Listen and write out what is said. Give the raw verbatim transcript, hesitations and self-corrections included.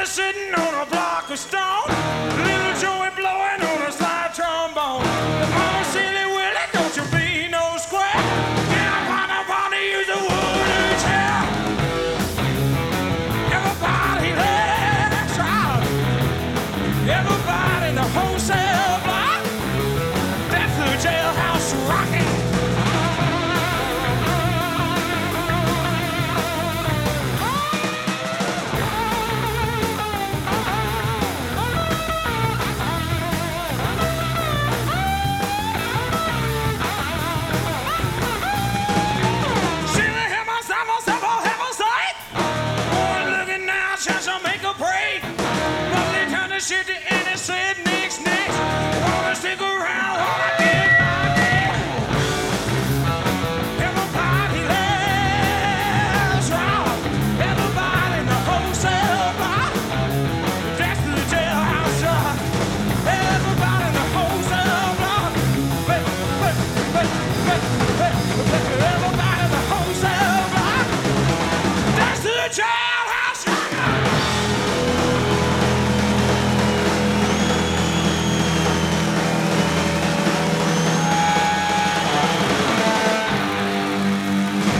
sitting on a block of stone. Little Joey blowing on a slide trombone. The mama silly Willie, don't you be no square. Get up on up on to use a wooden chair. Everybody let's rock. Everybody in the wholesale block. That's the jailhouse rocking. Shit to and it said next, next. Wanna stick around while I get my day. Everybody let's rock. Everybody in the wholesale block. That's the jailhouse rock. Everybody in the wholesale block. Hey, hey, hey, hey, hey, hey. Everybody in the wholesale block. That's the jail.